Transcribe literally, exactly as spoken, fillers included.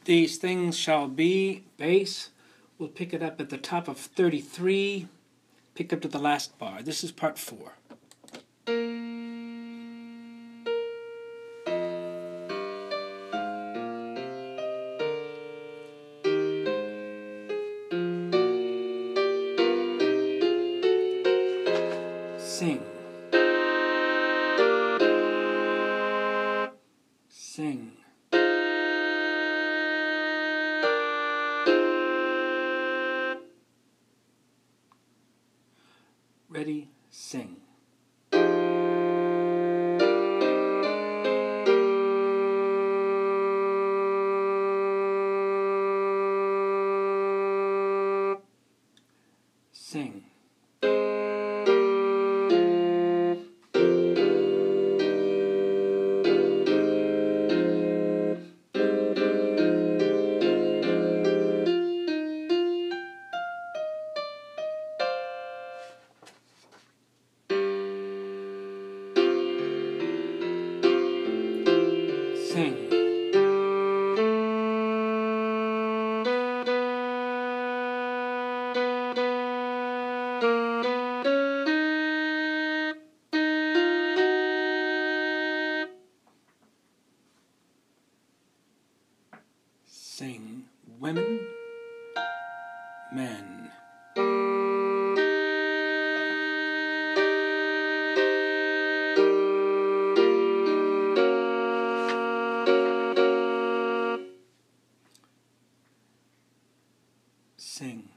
These things shall be, bass. We'll pick it up at the top of thirty-three, pick up to the last bar. This is part four. Sing. Sing. Ready, sing. Sing. Sing. Sing. Women, men. Sing.